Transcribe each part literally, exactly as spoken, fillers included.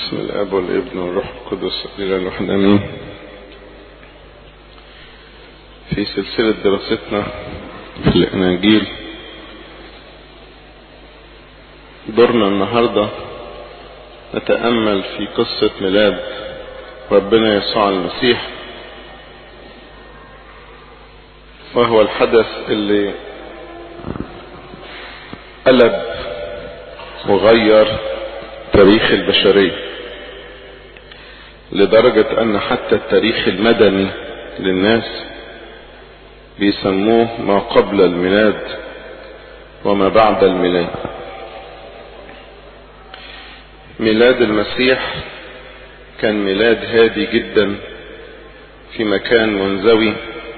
بسم الاب والابن والروح القدس الاله الواحد امين. في سلسلة دراستنا في الاناجيل دورنا النهاردة نتأمل في قصة ميلاد ربنا يسوع المسيح، وهو الحدث اللي قلب وغير تاريخ البشرية، لدرجة ان حتى التاريخ المدني للناس بيسموه ما قبل الميلاد وما بعد الميلاد. ميلاد المسيح كان ميلاد هادي جدا في مكان منزوي،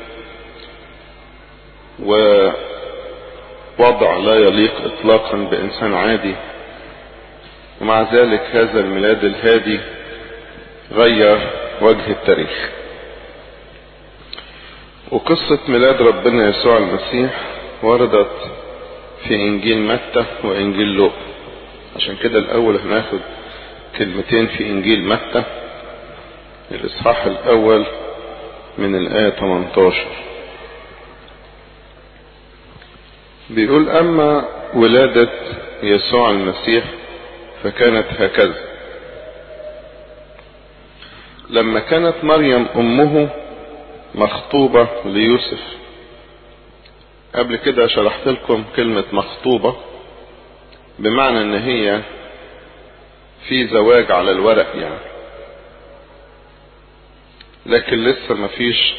ووضع لا يليق اطلاقا بانسان عادي، ومع ذلك هذا الميلاد الهادي غير وجه التاريخ. وقصة ميلاد ربنا يسوع المسيح وردت في انجيل متى وانجيل لوقا، عشان كده الاول هناخد كلمتين في انجيل متى الاصحاح الاول من الايه ثمانية عشر. بيقول: اما ولادة يسوع المسيح فكانت هكذا: لما كانت مريم امه مخطوبة ليوسف. قبل كده شرحت لكم كلمة مخطوبة بمعنى ان هي في زواج على الورق يعني، لكن لسه ما فيش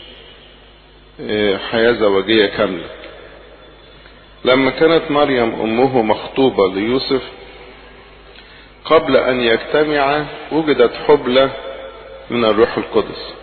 حياة زواجية كاملة. لما كانت مريم امه مخطوبة ليوسف قبل ان يجتمع وجدت حبلى من الروح القدس.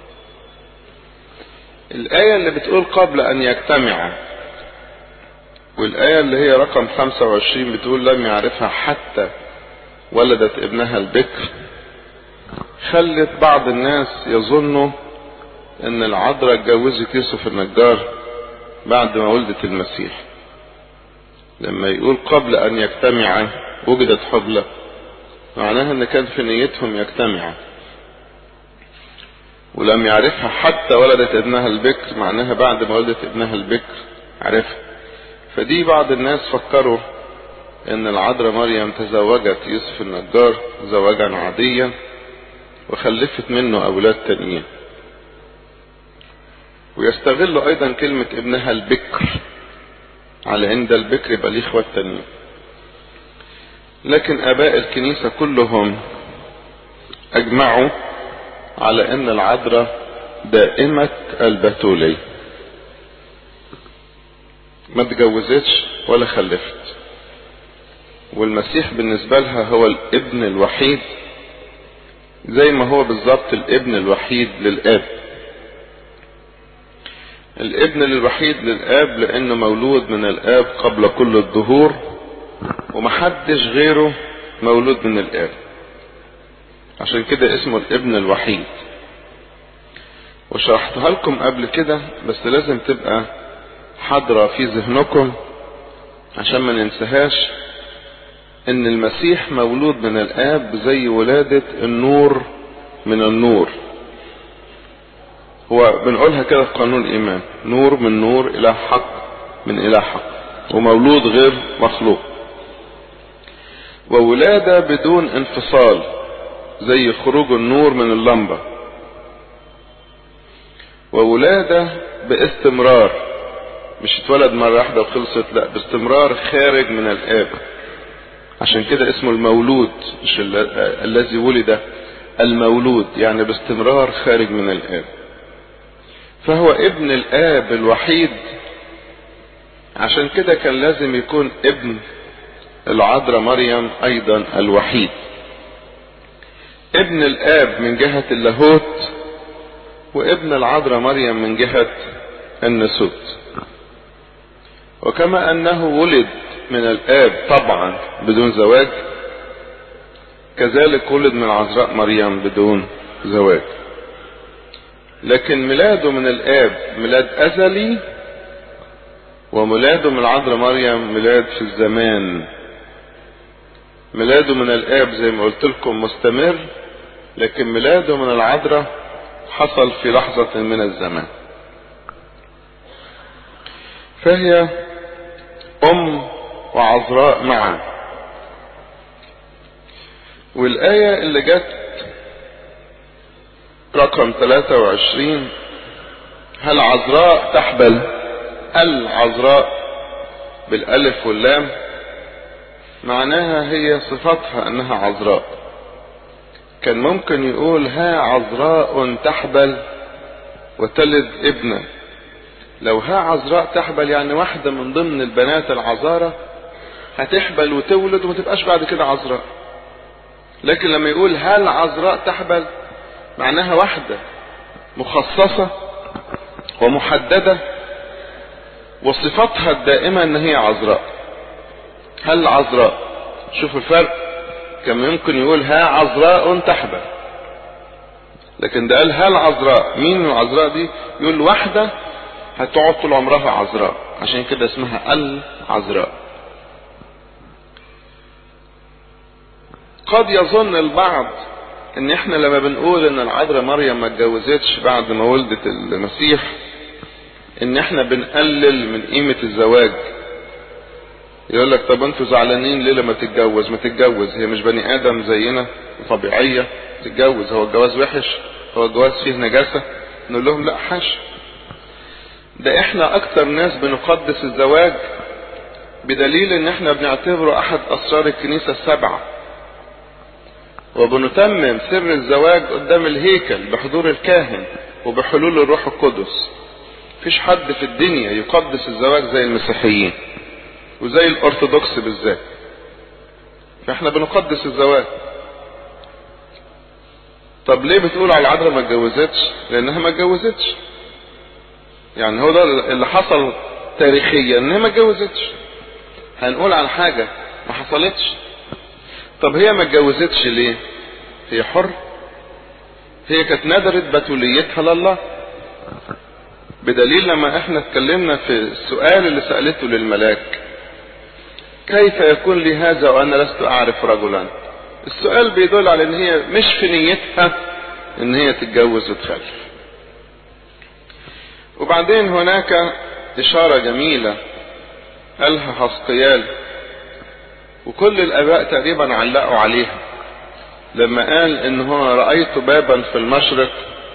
الآية اللي بتقول قبل أن يجتمع، والآية اللي هي رقم خمسة وعشرين بتقول لم يعرفها حتى ولدت ابنها البكر، خلت بعض الناس يظنوا ان العذراء اتجوزت يوسف النجار بعد ما ولدت المسيح. لما يقول قبل أن يجتمع وجدت حبلى، معناها ان كان في نيتهم يجتمع. ولم يعرفها حتى ولدت ابنها البكر، معناها بعد ما ولدت ابنها البكر عرفها. فدي بعض الناس فكروا ان العذراء مريم تزوجت يوسف النجار زواجا عاديا وخلفت منه اولاد تانيين. ويستغلوا ايضا كلمة ابنها البكر على ان ده البكر يبقى ليه اخوات تانيين. لكن اباء الكنيسة كلهم اجمعوا على ان العذراء دائمة البتولية، ما تجوزتش ولا خلفت، والمسيح بالنسبة لها هو الابن الوحيد، زي ما هو بالظبط الابن الوحيد للاب. الابن الوحيد للاب لانه مولود من الاب قبل كل الدهور، ومحدش غيره مولود من الاب، عشان كده اسمه الابن الوحيد. وشرحتها لكم قبل كده، بس لازم تبقى حاضرة في ذهنكم عشان ما ننساهاش، ان المسيح مولود من الاب زي ولادة النور من النور. هو بنقولها كده في قانون الايمان: نور من نور، اله حق من اله حق، ومولود غير مخلوق. وولادة بدون انفصال زي خروج النور من اللمبة. وولادة باستمرار، مش اتولد مرة واحدة وخلصت، لا، باستمرار خارج من الآب، عشان كده اسمه المولود، مش الذي ولد، المولود، يعني باستمرار خارج من الآب. فهو ابن الآب الوحيد، عشان كده كان لازم يكون ابن العذراء مريم ايضا الوحيد. ابن الاب من جهة اللاهوت، وابن العذراء مريم من جهة الناسوت. وكما انه ولد من الاب طبعا بدون زواج، كذلك ولد من العذراء مريم بدون زواج. لكن ميلاده من الاب ميلاد ازلي، وميلاده من العذراء مريم ميلاد في الزمان، ميلاده من الآب زي ما قلت لكم مستمر، لكن ميلاده من العذراء حصل في لحظة من الزمان. فهي أم وعذراء معا. والآية اللي جت رقم ثلاثة وعشرين، هل عذراء تحبل؟ العذراء بالألف واللام معناها هي صفتها أنها عذراء. كان ممكن يقول ها عذراء تحبل وتلد ابنا. لو ها عذراء تحبل يعني واحدة من ضمن البنات العذارى هتحبل وتولد وما تبقاش بعد كده عذراء. لكن لما يقول هل عذراء تحبل معناها واحدة مخصصة ومحددة وصفتها الدائمة ان هي عذراء. هل عذراء، شوفوا الفرق. كان يمكن يقول ها عذراء تحبل، لكن ده قال هل عذراء. مين العذراء دي؟ يقول واحدة هتقعد طول عمرها عذراء، عشان كده اسمها العذراء. قد يظن البعض ان احنا لما بنقول ان العذراء مريم ما اتجوزتش بعد ما ولدت المسيح ان احنا بنقلل من قيمة الزواج. يقول لك طب انتوا زعلانين ليه لما تتجوز؟ ما تتجوز، هي مش بني ادم زينا طبيعية تتجوز. هو الجواز وحش؟ هو الجواز فيه نجاسة؟ نقول لهم لا حش. ده احنا اكتر ناس بنقدس الزواج، بدليل ان احنا بنعتبره احد اسرار الكنيسة السبعة، وبنتمم سر الزواج قدام الهيكل بحضور الكاهن وبحلول الروح القدس. مفيش حد في الدنيا يقدس الزواج زي المسيحيين وزي الارثوذكس بالذات. فاحنا بنقدس الزواج. طب ليه بتقول على العذراء ما اتجوزتش؟ لانها ما اتجوزتش. يعني هو ده اللي حصل تاريخيا، انها ما اتجوزتش. هنقول عن حاجة ما حصلتش. طب هي ما اتجوزتش ليه؟ هي حر. هي كانت نذرت بتوليتها لله، بدليل لما احنا اتكلمنا في السؤال اللي سألته للملاك كيف يكون لي هذا وانا لست اعرف رجلا. السؤال بيدل على ان هي مش في نيتها ان هي تتجوز وتخلف. وبعدين هناك اشارة جميلة قالها حسقيال وكل الاباء تقريبا علقوا عليها، لما قال ان هو رأيت بابا في المشرق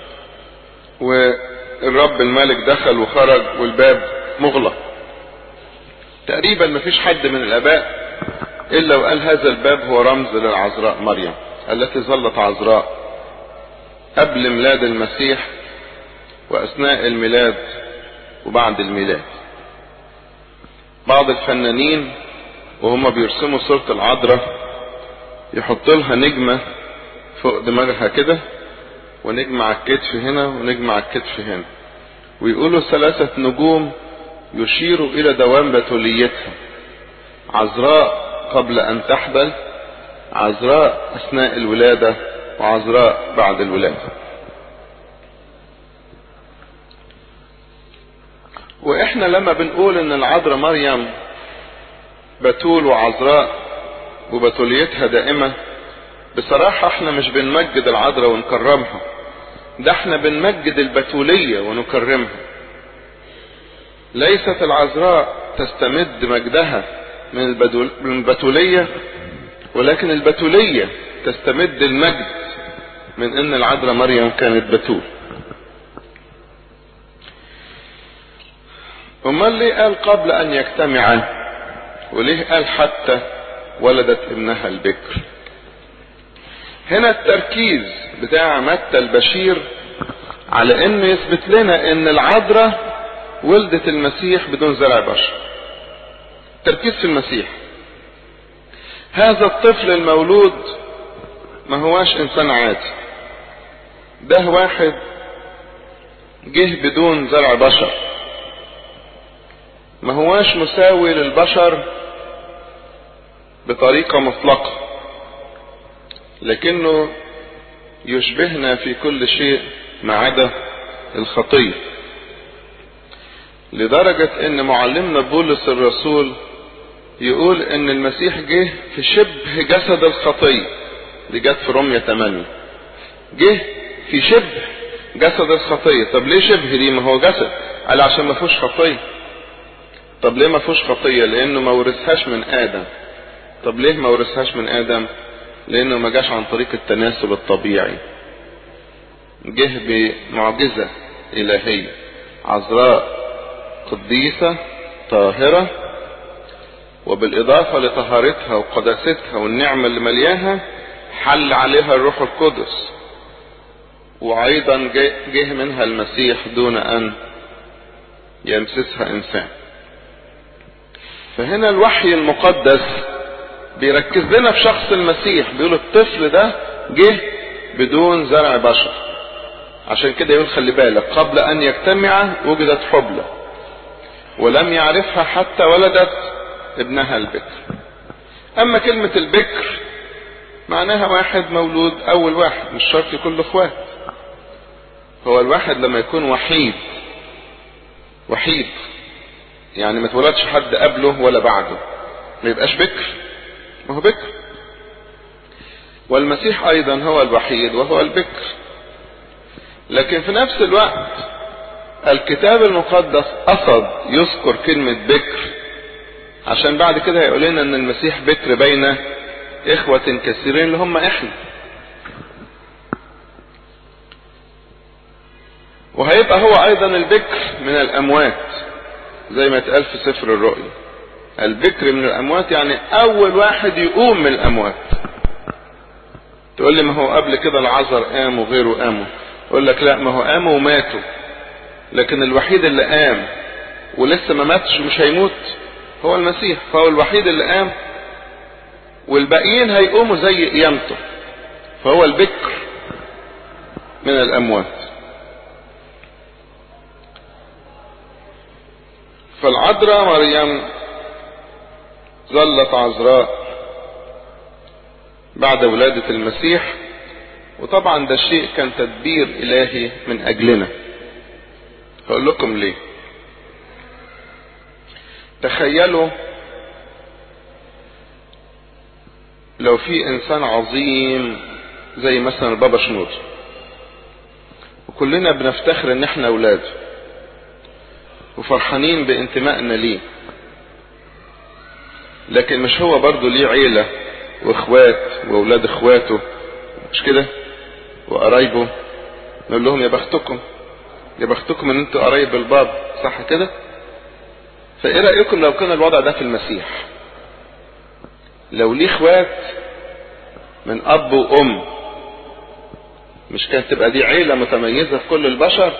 والرب الملك دخل وخرج والباب مغلق. تقريبا مفيش حد من الاباء الا وقال هذا الباب هو رمز للعذراء مريم التي ظلت عذراء قبل ميلاد المسيح واثناء الميلاد وبعد الميلاد. بعض الفنانين وهم بيرسموا صورة العذراء يحط لها نجمة فوق دماغها كده، ونجمة على الكتف هنا، ونجمة على الكتف هنا، ويقولوا ثلاثة نجوم يشيروا الى دوام بتوليتها. عذراء قبل ان تحبل، عذراء اثناء الولادة، وعذراء بعد الولادة. واحنا لما بنقول ان العذراء مريم بتول وعذراء وبتوليتها دائمة، بصراحة احنا مش بنمجد العذراء ونكرمها، ده احنا بنمجد البتولية ونكرمها. ليست العذراء تستمد مجدها من البتولية، ولكن البتولية تستمد المجد من ان العذراء مريم كانت بتول. امال ليه قال قبل ان يجتمعا؟ وليه قال حتى ولدت ابنها البكر؟ هنا التركيز بتاع متى البشير على انه يثبت لنا ان العذراء ولدت المسيح بدون زرع بشر. تركيز في المسيح. هذا الطفل المولود ما هواش انسان عادي، ده واحد جه بدون زرع بشر، ما هواش مساوي للبشر بطريقة مطلقة، لكنه يشبهنا في كل شيء ما عدا الخطية. لدرجة ان معلمنا بولس الرسول يقول ان المسيح جه في شبه جسد الخطية، دي جت في رومية ثمانية، جه في شبه جسد الخطية. طب ليه شبه دي؟ ما هو جسد. قال عشان ما فيهوش خطية. طب ليه ما فيهوش خطية؟ لانه ما ورثهاش من ادم. طب ليه ما ورثهاش من ادم؟ لانه ما جاش عن طريق التناسل الطبيعي، جه بمعجزة الهية، عذراء قديسة طاهرة، وبالاضافة لطهارتها وقداستها والنعمة اللي ملياها حل عليها الروح القدس، وايضا جه منها المسيح دون ان يمسسها انسان. فهنا الوحي المقدس بيركز لنا في شخص المسيح، بيقول الطفل ده جه بدون زرع بشر. عشان كده يقول خلي بالك، قبل ان يجتمع وجدت حبلى ولم يعرفها حتى ولدت ابنها البكر. اما كلمة البكر معناها واحد مولود اول واحد، مش شرط يكون له اخوات. هو الواحد لما يكون وحيد، وحيد يعني ما اتولدش حد قبله ولا بعده، ما يبقاش بكر، ما هو بكر. والمسيح ايضا هو الوحيد وهو البكر. لكن في نفس الوقت الكتاب المقدس قصد يذكر كلمة بكر عشان بعد كده هيقول لنا ان المسيح بكر بين اخوة كثيرين اللي هم احنا. وهيبقى هو ايضا البكر من الاموات زي ما اتقال في سفر الرؤيا، البكر من الاموات يعني اول واحد يقوم من الاموات. تقول لي ما هو قبل كده العذر قام وغيره قاموا، اقول لك لا، ما هو قاموا وماتوا، لكن الوحيد اللي قام ولسه ما ماتش ومش هيموت هو المسيح. فهو الوحيد اللي قام، والباقيين هيقوموا زي قيامته، فهو البكر من الاموات. فالعذراء مريم ظلت عذراء بعد ولادة المسيح، وطبعا ده شيء كان تدبير الهي من اجلنا. هقول لكم ليه. تخيلوا لو في انسان عظيم زي مثلا البابا شنودة، وكلنا بنفتخر ان احنا اولاده وفرحانين بانتمائنا ليه، لكن مش هو برضو ليه عيلة واخوات واولاد اخواته، مش كده؟ وقرايبه، نقول لهم يا بختكم، يا بختكم ان انتوا قرايب الباب، صح كده؟ فايه رأيكم لو كان الوضع ده في المسيح؟ لو ليه اخوات من اب وام، مش كانت تبقى دي عيلة متميزة في كل البشر؟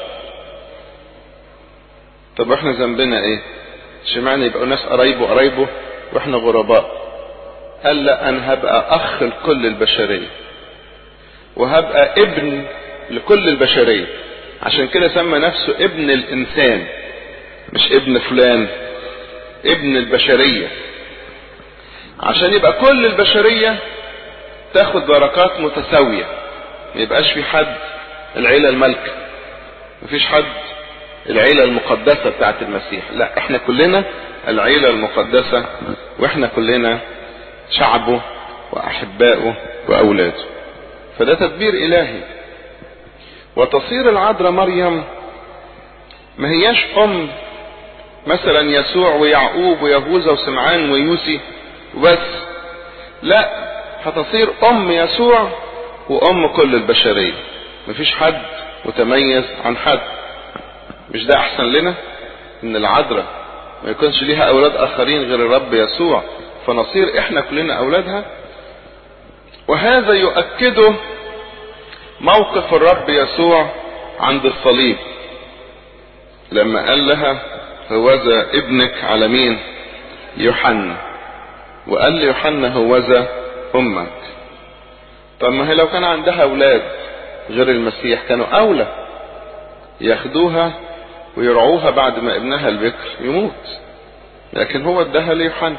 طب احنا ذنبنا ايه؟ اشمعنى يبقوا ناس قرايبه قرايبه واحنا غرباء؟ قال لا، انا هبقى اخ لكل البشرية وهبقى ابن لكل البشرية. عشان كده سمى نفسه ابن الانسان، مش ابن فلان، ابن البشرية، عشان يبقى كل البشرية تاخد بركات متساوية. ما يبقاش في حد العيلة الملكة، مفيش حد العيلة المقدسة بتاعت المسيح، لا، احنا كلنا العيلة المقدسة، واحنا كلنا شعبه واحبائه واولاده. فده تدبير الهي. وتصير العذراء مريم ما هياش ام مثلا يسوع ويعقوب ويهوذا وسمعان ويوسي وبس، لا، هتصير ام يسوع وام كل البشرية. مفيش حد متميز عن حد. مش ده احسن لنا ان العذراء ما يكونش ليها اولاد اخرين غير الرب يسوع، فنصير احنا كلنا اولادها؟ وهذا يؤكده موقف الرب يسوع عند الصليب لما قال لها هوذا ابنك على مين؟ يوحنا. وقال ليوحنا هوذا امك. طب ما هي لو كان عندها اولاد غير المسيح كانوا اولى ياخدوها ويرعوها بعد ما ابنها البكر يموت، لكن هو اداها ليوحنا.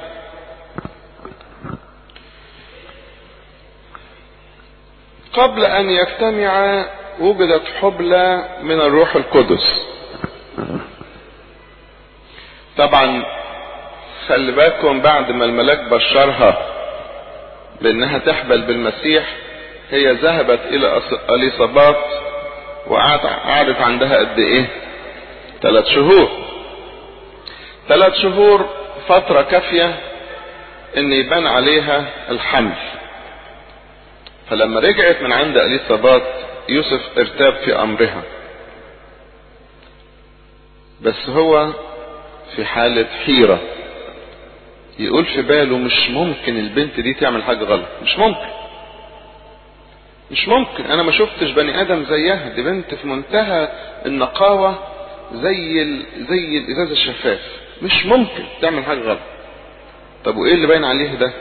قبل ان يجتمع وجدت حبلى من الروح القدس. طبعا خلي بالكم بعد ما الملاك بشرها بانها تحبل بالمسيح، هي ذهبت الى اليصابات وقعدت عندها قد ايه؟ ثلاث شهور. ثلاث شهور فترة كافية ان يبان عليها الحمل. فلما رجعت من عند اليصابات يوسف ارتاب في امرها، بس هو في حالة حيرة، يقول في باله مش ممكن البنت دي تعمل حاجة غلط، مش ممكن مش ممكن انا ما شفتش بني ادم زيها، دي بنت في منتهى النقاوة زي ال... زي الازاز الشفاف، مش ممكن تعمل حاجة غلط. طب وايه اللي باين عليه ده؟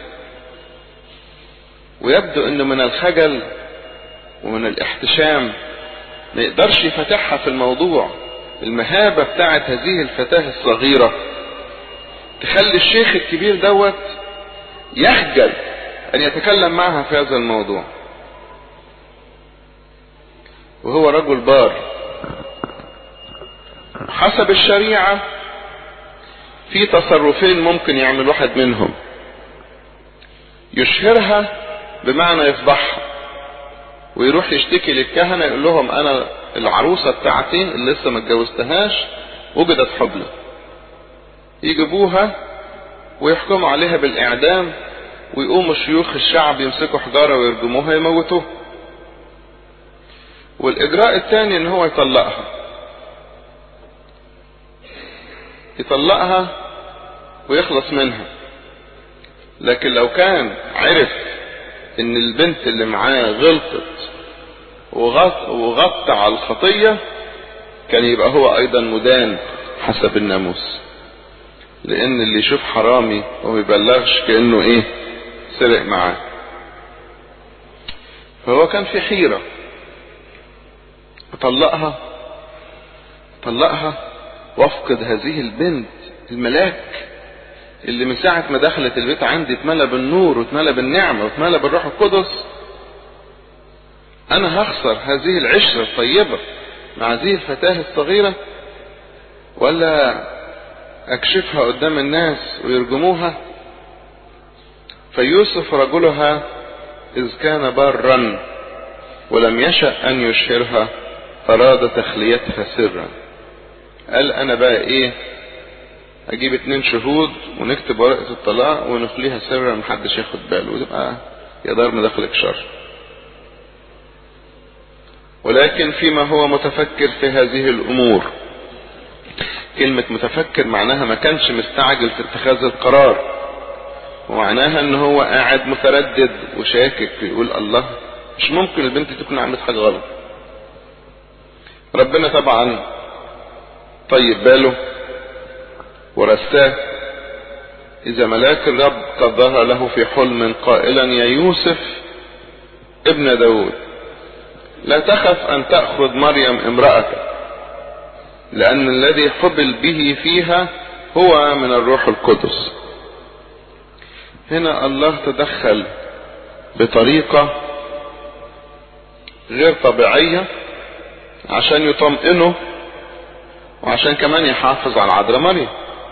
ويبدو انه من الخجل ومن الاحتشام ما يقدرش يفتحها في الموضوع. المهابة بتاعت هذه الفتاة الصغيرة تخلي الشيخ الكبير دوت يخجل ان يتكلم معها في هذا الموضوع، وهو رجل بار. حسب الشريعة في تصرفين ممكن يعمل واحد منهم: يشهرها بمعنى يفضحها ويروح يشتكي للكهنة يقول لهم انا العروسة بتاعتي اللي لسه ما اتجوزتهاش وجدت حبلى، يجيبوها ويحكموا عليها بالاعدام، ويقوموا شيوخ الشعب يمسكوا حجارة ويرجموها يموتوها. والاجراء الثاني ان هو يطلقها يطلقها ويخلص منها. لكن لو كان عرف ان البنت اللي معاه غلطت وغط وغطى على الخطية كان يبقى هو ايضا مدان حسب الناموس، لان اللي يشوف حرامي وما يبلغش كأنه ايه سرق معاه. فهو كان في حيرة، طلقها طلقها وافقد هذه البنت الملاك اللي من ساعة ما دخلت البيت عندي اتملى بالنور واتملى بالنعمة واتملى بالروح القدس. انا هخسر هذه العشرة الطيبة مع هذه الفتاة الصغيرة، ولا اكشفها قدام الناس ويرجموها؟ فيوسف رجلها اذ كان بارا ولم يشأ ان يشهرها اراد تخليتها سرا. قال انا بقى ايه، اجيب اتنين شهود ونكتب ورقة الطلاق ونخليها سرا محدش ياخد باله، وتبقى يا دار مدخلك شر. ولكن فيما هو متفكر في هذه الامور، كلمة متفكر معناها ما كانش مستعجل في اتخاذ القرار، ومعناها ان هو قاعد متردد وشاكك يقول الله مش ممكن البنت تكون عملت حاجة غلط. ربنا طبعا طيب باله ورساه: اذا ملاك الرب قد ظهر له في حلم قائلا يا يوسف ابن داود لا تخف ان تأخذ مريم امرأتك، لان الذي حبل به فيها هو من الروح القدس. هنا الله تدخل بطريقة غير طبيعية عشان يطمئنه وعشان كمان يحافظ على عذراء مريم،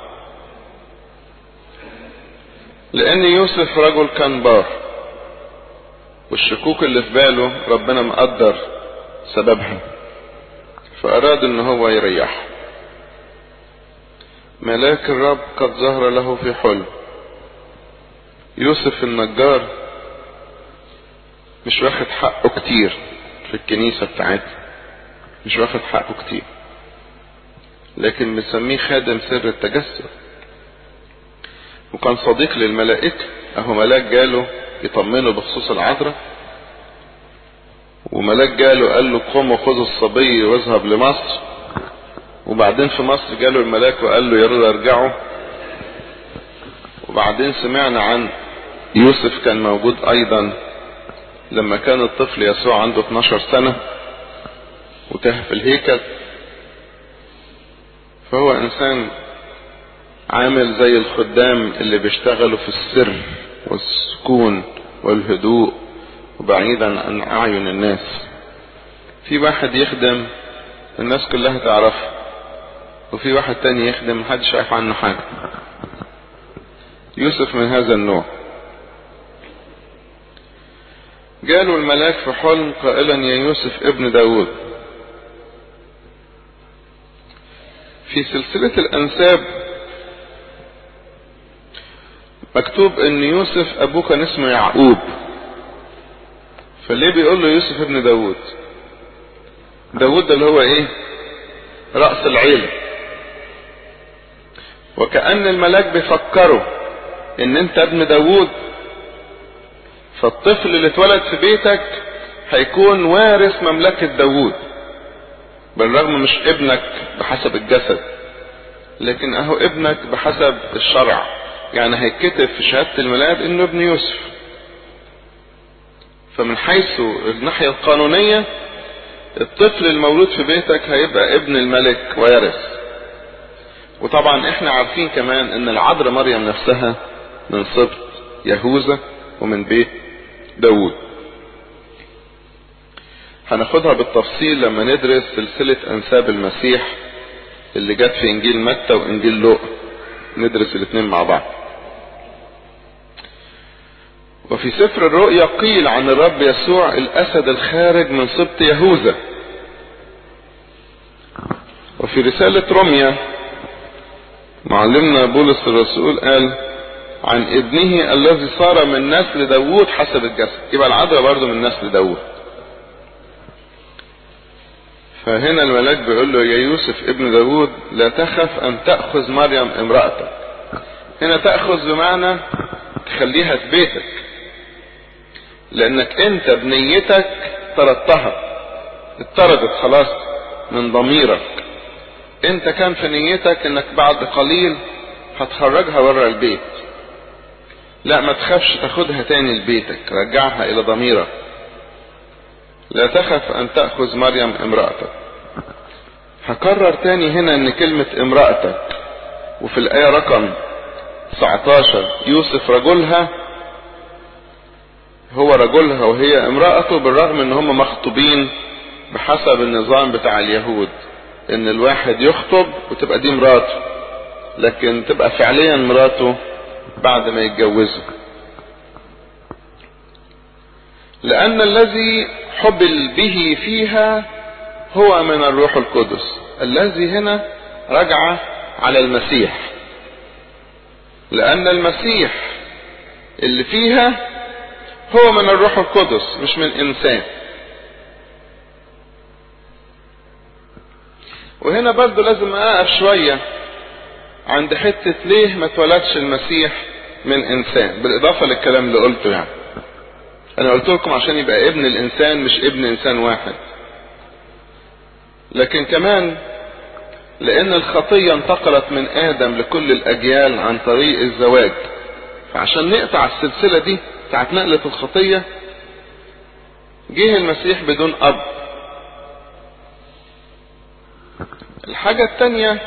لان يوسف رجل كان بار، والشكوك اللي في باله ربنا مقدر سببها، فاراد ان هو يريح. ملاك الرب قد ظهر له في حلم. يوسف النجار مش واخد حقه كتير في الكنيسة بتاعتنا، مش واخد حقه كتير، لكن مسميه خادم سر التجسد، وكان صديق للملائكة. اهو ملاك جاله يطمنه بخصوص العذراء، وملاك جاله قال له قم وخذ الصبي واذهب لمصر، وبعدين في مصر جاله الملاك وقال له يلا ارجعوا. وبعدين سمعنا عن يوسف كان موجود ايضا لما كان الطفل يسوع عنده اتناشر سنة وتاه في الهيكل. فهو انسان عامل زي الخدام اللي بيشتغلوا في السر والسكون والهدوء وبعيدا عن اعين الناس. في واحد يخدم الناس كلها تعرفه، وفي واحد تاني يخدم محدش عارف عنه حاجة. يوسف من هذا النوع. جاله الملاك في حلم قائلا يا يوسف ابن داود. في سلسلة الأنساب مكتوب ان يوسف ابوه كان اسمه يعقوب، فليه بيقول له يوسف ابن داود؟ داود ده اللي هو ايه؟ رأس العيلة. وكأن الملاك بيفكروا ان انت ابن داود، فالطفل اللي اتولد في بيتك هيكون وارث مملكة داود، بالرغم مش ابنك بحسب الجسد، لكن اهو ابنك بحسب الشرع، يعني هيتكتب في شهادة الميلاد انه ابن يوسف. فمن حيث الناحية القانونية الطفل المولود في بيتك هيبقى ابن الملك ويرث. وطبعا احنا عارفين كمان ان العذراء مريم نفسها من سبط يهوذا ومن بيت داود. هناخدها بالتفصيل لما ندرس سلسلة انساب المسيح اللي جت في انجيل متى وانجيل لوقا، ندرس الاثنين مع بعض. وفي سفر الرؤيا قيل عن الرب يسوع الاسد الخارج من سبط يهوذا. وفي رسالة روميا معلمنا بولس الرسول قال عن ابنه الذي صار من نسل داود حسب الجسد، يبقى العذراء برضه من نسل داود. فهنا الملاك بيقول له يا يوسف ابن داود لا تخف ان تأخذ مريم امرأتك. هنا تأخذ بمعنى تخليها في بيتك، لانك انت بنيتك طردتها، اتطردت خلاص من ضميرك. انت كان في نيتك انك بعد قليل هتخرجها بره البيت. لا، ما تخافش تاخدها تاني لبيتك، رجعها الى ضميرك. لا تخف ان تأخذ مريم امرأتك. هكرر تاني هنا ان كلمة امرأتك، وفي الآية رقم تسعتاشر يوسف رجلها، هو رجلها وهي امرأته، بالرغم ان هم مخطوبين بحسب النظام بتاع اليهود، ان الواحد يخطب وتبقى دي مراته، لكن تبقى فعليا مراته بعد ما يتجوزوا. لان الذي حبل به فيها هو من الروح القدس. الذي هنا رجع على المسيح، لان المسيح اللي فيها هو من الروح القدس مش من انسان. وهنا برضو لازم اقف شوية عند حتة ليه ما اتولدش المسيح من انسان، بالاضافة للكلام اللي قلته. يعني انا قلت لكم عشان يبقى ابن الانسان مش ابن انسان واحد، لكن كمان لان الخطية انتقلت من ادم لكل الاجيال عن طريق الزواج. فعشان نقطع السلسلة دي بتاعت نقلة الخطية جه المسيح بدون اب. الحاجة التانية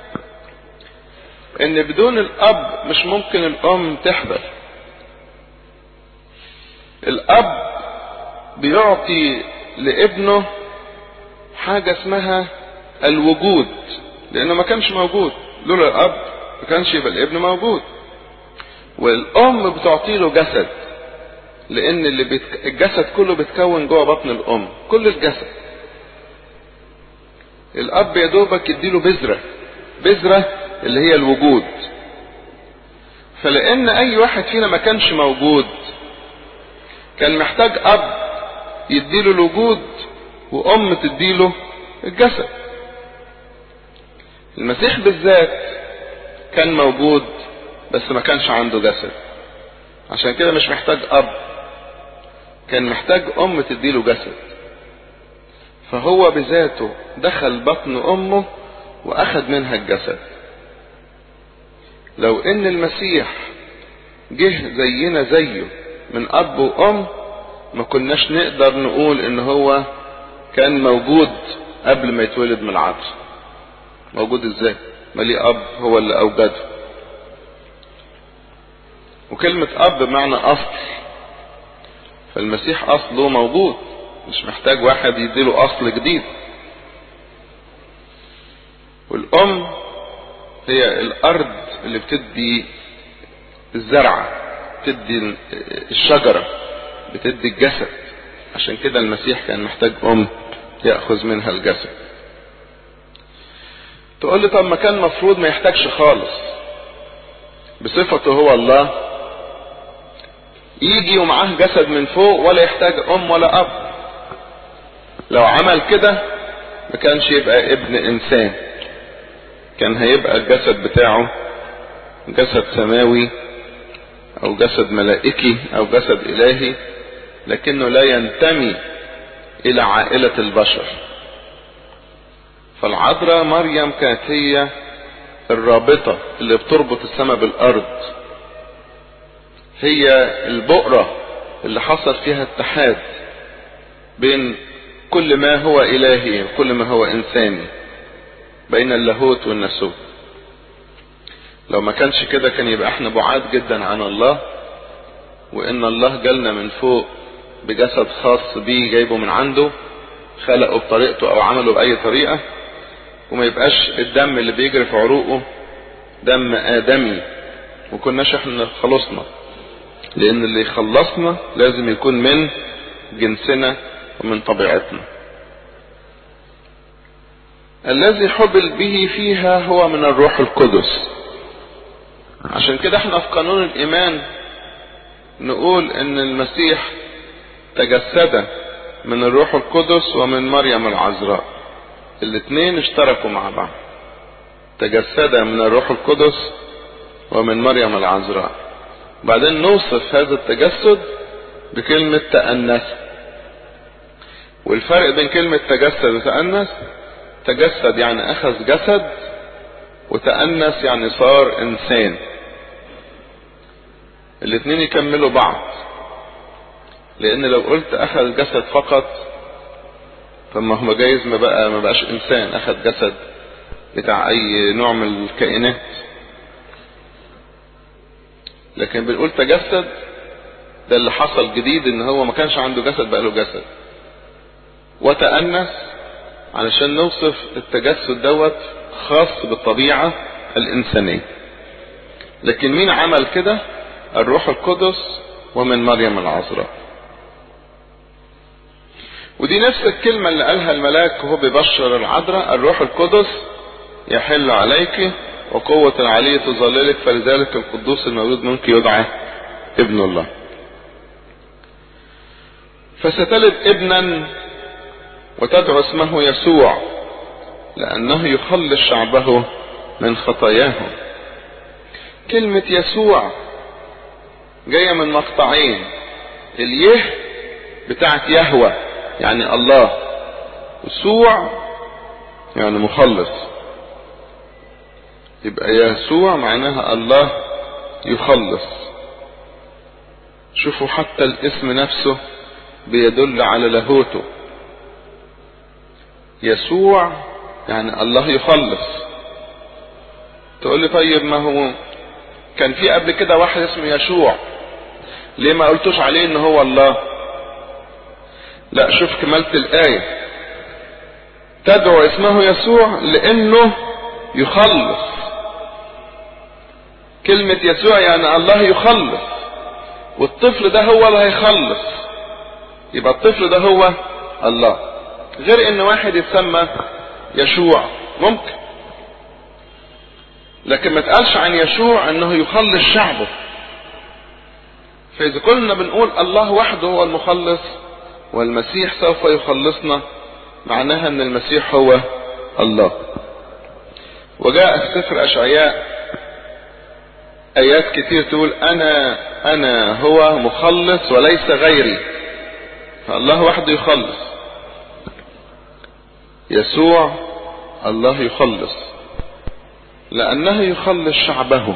ان بدون الاب مش ممكن الام تحبل. الاب بيعطي لابنه حاجة اسمها الوجود، لانه ما كانش موجود. لولا الاب ما كانش يبقى الابن موجود. والام بتعطي له جسد، لان اللي بيتك... الجسد كله بيتكون جوه بطن الام، كل الجسد. الاب يا دوبك يديله بذرة، بذرة اللي هي الوجود. فلان اي واحد فينا ما كانش موجود كان محتاج اب يديله الوجود وام تديله الجسد. المسيح بالذات كان موجود بس ما كانش عنده جسد، عشان كده مش محتاج اب، كان محتاج ام تديله جسد. فهو بذاته دخل بطن امه واخد منها الجسد. لو ان المسيح جه زينا زيه من اب وام ما كناش نقدر نقول ان هو كان موجود قبل ما يتولد من العذراء. موجود ازاي؟ ما ليه اب هو اللي اوجده. وكلمة اب بمعنى اصل، فالمسيح اصله موجود، مش محتاج واحد يديله اصل جديد. والام هي الارض اللي بتدي الزرعة، بتدي الشجرة، بتدي الجسد. عشان كده المسيح كان محتاج ام يأخذ منها الجسد. تقول لي طب ما كان مفروض ما يحتاجش خالص، بصفته هو الله يجي ومعاه جسد من فوق ولا يحتاج ام ولا اب. لو عمل كده ما كانش يبقى ابن انسان، كان هيبقى الجسد بتاعه جسد سماوي او جسد ملائكي او جسد الهي، لكنه لا ينتمي الى عائلة البشر. فالعذراء مريم كانت هي الرابطة اللي بتربط السماء بالارض، هي البؤرة اللي حصل فيها اتحاد بين كل ما هو الهي وكل ما هو انساني، بين اللاهوت والناسوت. لو ما كانش كده كان يبقى احنا بعاد جدا عن الله، وان الله جالنا من فوق بجسد خاص بيه جايبه من عنده، خلقه بطريقته او عمله باي طريقة، وما يبقاش الدم اللي بيجري في عروقه دم آدمي وكناش احنا خلصنا، لان اللي يخلصنا لازم يكون من جنسنا ومن طبيعتنا. الذي حبل به فيها هو من الروح القدس. عشان كده احنا في قانون الايمان نقول ان المسيح تجسد من الروح القدس ومن مريم العذراء، الاثنين اشتركوا مع بعض، تجسد من الروح القدس ومن مريم العذراء. بعدين نوصف هذا التجسد بكلمة تأنس. والفرق بين كلمة تجسد وتأنس، تجسد يعني اخذ جسد، وتأنس يعني صار انسان. الاثنين يكملوا بعض، لان لو قلت اخذ جسد فقط فما هو جايز ما بقى ما بقاش انسان، اخذ جسد بتاع اي نوع من الكائنات. لكن بنقول تجسد، ده اللي حصل جديد، ان هو ما كانش عنده جسد بقى له جسد. وتأنس علشان نوصف التجسد دوت خاص بالطبيعة الانسانية. لكن مين عمل كده؟ الروح القدس ومن مريم العذراء. ودي نفس الكلمة اللي قالها الملاك وهو بيبشر العذراء: الروح القدس يحل عليك وقوة العلي تظللك، فلذلك القدوس المولود منك يدعى ابن الله. فستلد ابنا وتدعو اسمه يسوع، لأنه يخلص شعبه من خطاياهم. كلمة يسوع جاية من مقطعين، اليه بتاعت يهوى يعني الله، يسوع يعني مخلص. يبقى يسوع معناها الله يخلص. شوفوا حتى الاسم نفسه بيدل على لاهوته. يسوع يعني الله يخلص. تقول لي طيب ما هو كان في قبل كده واحد اسمه يشوع، ليه ما قلتوش عليه ان هو الله؟ لا، شوف كمالة الآية: تدعو اسمه يسوع لانه يخلص. كلمة يسوع يعني الله يخلص، والطفل ده هو اللي هيخلص. يبقى الطفل ده هو الله، غير ان واحد يتسمى يشوع ممكن، لكن ما تقالش عن يشوع انه يخلص شعبه. فاذا كنا بنقول الله وحده هو المخلص والمسيح سوف يخلصنا، معناها ان المسيح هو الله. وجاء في سفر اشعياء ايات كتير تقول انا انا هو مخلص وليس غيري، فالله وحده يخلص. يسوع الله يخلص لانه يخلص شعبه.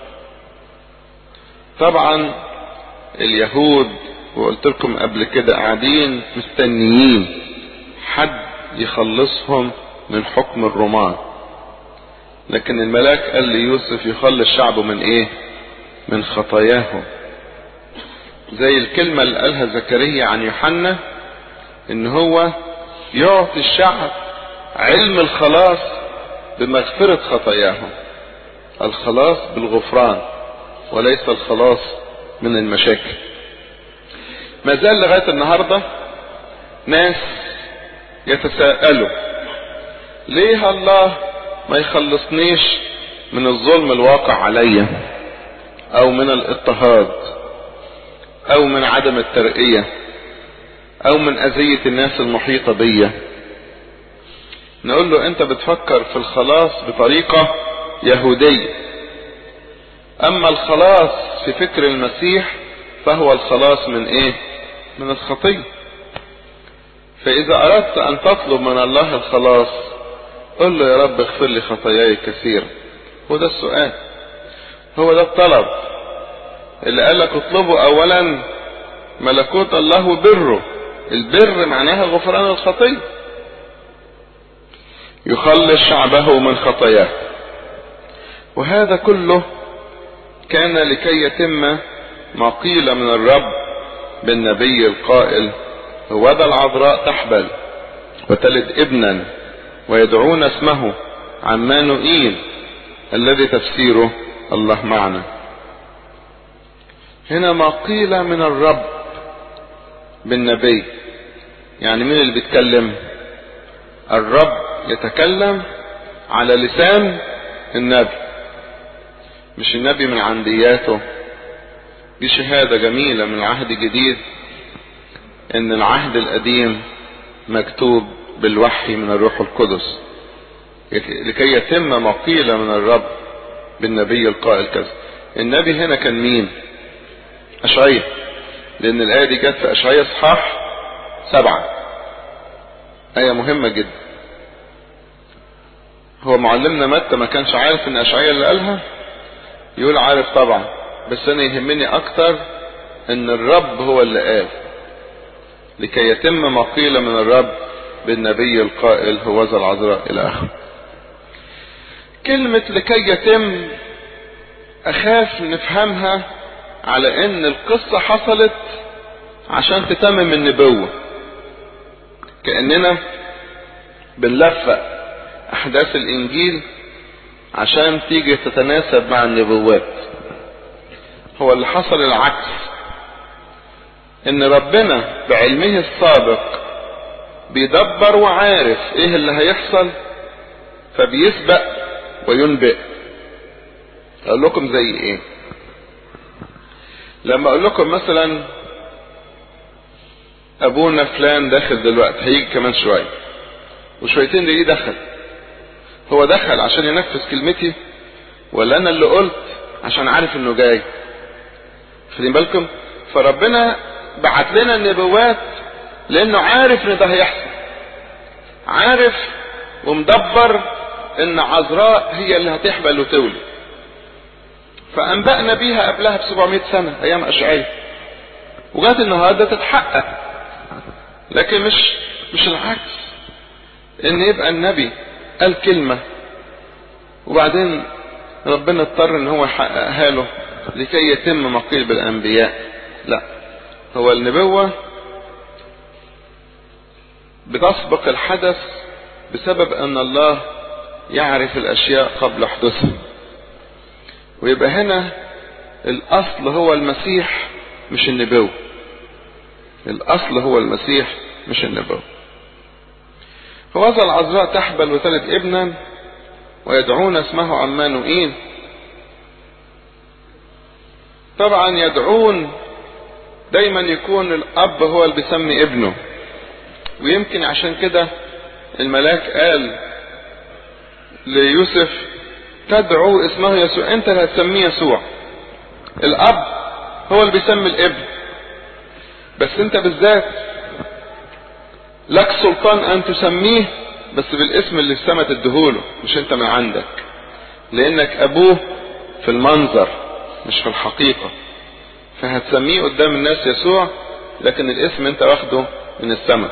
طبعا اليهود وقلت لكم قبل كده قاعدين مستنيين حد يخلصهم من حكم الرومان، لكن الملاك قال ليوسف يخلص شعبه من ايه؟ من خطاياهم. زي الكلمة اللي قالها زكريا عن يوحنا ان هو يعطي الشعب علم الخلاص بمغفرة خطاياهم. الخلاص بالغفران. وليس الخلاص من المشاكل. ما زال لغاية النهاردة ناس يتساءلوا ليه الله ما يخلصنيش من الظلم الواقع عليا، او من الاضطهاد، او من عدم الترقية، او من اذية الناس المحيطة بيا. نقول له انت بتفكر في الخلاص بطريقة يهودية، اما الخلاص في فكر المسيح فهو الخلاص من ايه؟ من الخطية. فاذا اردت ان تطلب من الله الخلاص قل له يا رب اغفر لي خطاياي كثيرة. هو ده السؤال، هو ده الطلب اللي قال لك اطلبوا اولا ملكوت الله وبره. البر معناها غفران الخطية، يخلص شعبه من خطاياه. وهذا كله كان لكي يتم ما قيل من الرب بالنبي القائل هوذا العذراء تحبل وتلد ابنا ويدعون اسمه عمانوئيل الذي تفسيره الله معنا. هنا ما قيل من الرب بالنبي، يعني مين اللي بيتكلم؟ الرب يتكلم على لسان النبي، مش النبي من عندياته. دي شهادة جميلة من العهد الجديد ان العهد القديم مكتوب بالوحي من الروح القدس لكي يتم ما قيل من الرب بالنبي القائل كذا. النبي هنا كان مين؟ اشعياء، لان الايه دي جت في اشعياء اصحاح سبعة، ايه مهمة جدا. هو معلمنا متى ما كانش عارف ان اشعياء اللي قالها؟ يقول عارف طبعا، بس انا يهمني اكتر ان الرب هو اللي قال لكي يتم ما قيل من الرب بالنبي القائل هوذا العذراء الى اخره. كلمة لكي يتم اخاف نفهمها على ان القصة حصلت عشان تتمم النبوة، كأننا بنلفق احداث الانجيل عشان تيجي تتناسب مع النبوات. هو اللي حصل العكس، ان ربنا بعلمه السابق بيدبر وعارف ايه اللي هيحصل فبيسبق وينبئ. اقول لكم زي ايه؟ لما اقول لكم مثلا ابونا فلان داخل دلوقتي، هيجي كمان شوية وشويتين ليه دخل، هو دخل عشان ينفذ كلمتي ولا انا اللي قلت عشان عارف انه جاي؟ خلين بالكم، فربنا بعت لنا النبوات لانه عارف ان ده هيحصل، عارف ومدبر ان عذراء هي اللي هتحبل وتولد، فانبأنا بيها قبلها ب سبعمائة سنة ايام اشعياء، وجات النهارده تتحقق. لكن مش مش العكس، ان يبقى النبي قال كلمة وبعدين ربنا اضطر ان هو يحققها له لكي يتم ما قيل بالانبياء. لا، هو النبوة بتسبق الحدث بسبب ان الله يعرف الاشياء قبل حدوثها. ويبقى هنا الاصل هو المسيح مش النبوة، الاصل هو المسيح مش النبوة. هوذا العذراء تحبل وتلد ابنا ويدعون اسمه عمانوئيل. طبعا يدعون دايما يكون الاب هو اللي بيسمي ابنه، ويمكن عشان كده الملاك قال ليوسف تدعو اسمه يسوع، انت اللي هتسميه يسوع. الاب هو اللي بيسمي الابن، بس انت بالذات لك سلطان ان تسميه بس بالاسم اللي السما تديهوله، مش انت من عندك، لانك ابوه في المنظر مش في الحقيقة، فهتسميه قدام الناس يسوع لكن الاسم انت واخده من السما.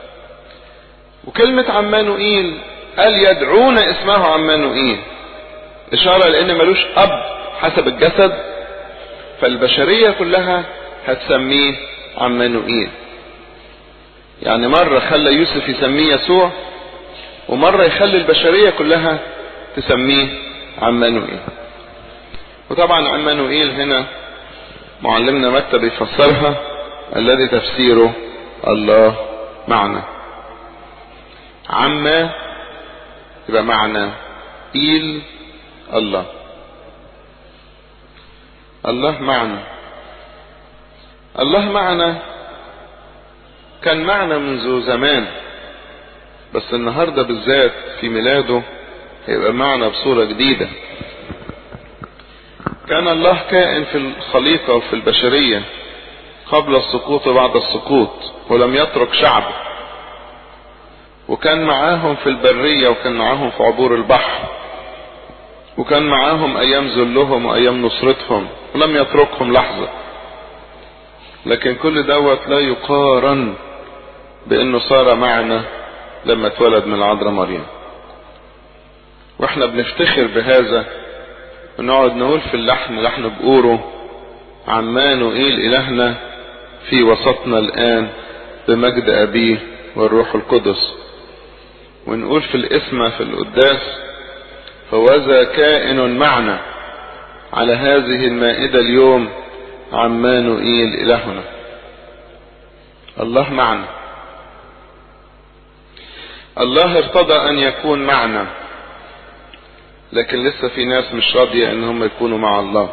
وكلمة عمانوئيل قال يدعون اسمه عمانوئيل، اشارة لان ملوش اب حسب الجسد، فالبشرية كلها هتسميه عمانوئيل. يعني مرة خلى يوسف يسميه يسوع، ومرة يخلي البشرية كلها تسميه عمانوئيل. وطبعا عمانوئيل هنا معلمنا متى بيفسرها الذي تفسيره الله معنا. عما يبقى معنى إيل الله، الله معنا. الله معنا كان معنا منذ زمان، بس النهاردة بالذات في ميلاده هيبقى معنا بصورة جديدة. كان الله كائن في الخليقة وفي البشرية قبل السقوط وبعد السقوط، ولم يترك شعبه، وكان معاهم في البرية، وكان معاهم في عبور البحر، وكان معاهم ايام ذلهم وايام نصرتهم، ولم يتركهم لحظة. لكن كل دوت لا يقارن بانه صار معنا لما اتولد من العذراء مريم. واحنا بنفتخر بهذا ونقعد نقول في اللحن لحن بقوره: عمانوئيل إلهنا في وسطنا الآن بمجد أبيه والروح القدس. ونقول في الاسم في القداس: فوذا كائن معنا على هذه المائدة اليوم عمانوئيل إلهنا. الله معنا. الله ارتضى أن يكون معنا، لكن لسه في ناس مش راضية ان هم يكونوا مع الله.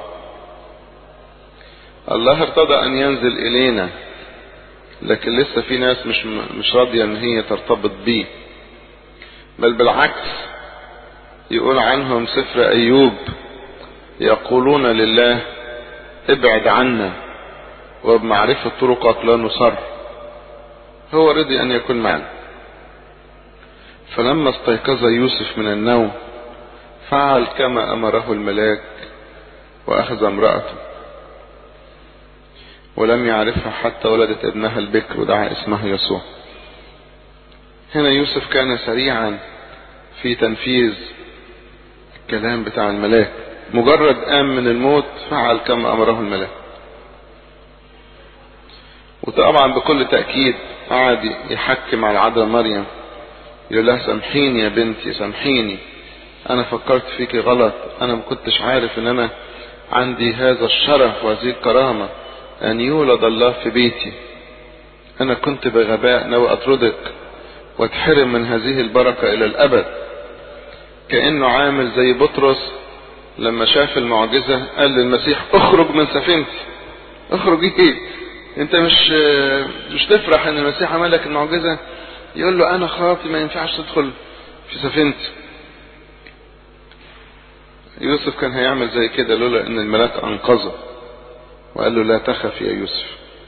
الله ارتضى ان ينزل الينا، لكن لسه في ناس مش مش راضية ان هي ترتبط بيه. بل بالعكس يقول عنهم سفر ايوب: يقولون لله ابعد عنا وبمعرفة طرقك لا نصر. هو رضي ان يكون معنا. فلما استيقظ يوسف من النوم فعل كما امره الملاك واخذ امرأته، ولم يعرفها حتى ولدت ابنها البكر ودعا اسمه يسوع. هنا يوسف كان سريعا في تنفيذ الكلام بتاع الملاك، مجرد قام من الموت فعل كما امره الملاك. وطبعا بكل تأكيد قعد يحكم على العذراء مريم، يقول لها: سامحيني يا بنتي، سامحيني، انا فكرت فيكي غلط، انا ما كنتش عارف ان انا عندي هذا الشرف وهذه الكرامة ان يولد الله في بيتي. انا كنت بغباء ناوي اطردك واتحرم من هذه البركة الى الابد. كأنه عامل زي بطرس لما شاف المعجزة قال للمسيح: اخرج من سفينتي. اخرج ايه؟ انت مش مش تفرح ان المسيح عمل لك المعجزة؟ يقول له: انا خاطي، ما ينفعش تدخل في سفينتي. يوسف كان هيعمل زي كده لولا ان الملاك انقذه وقال له: لا تخف يا يوسف.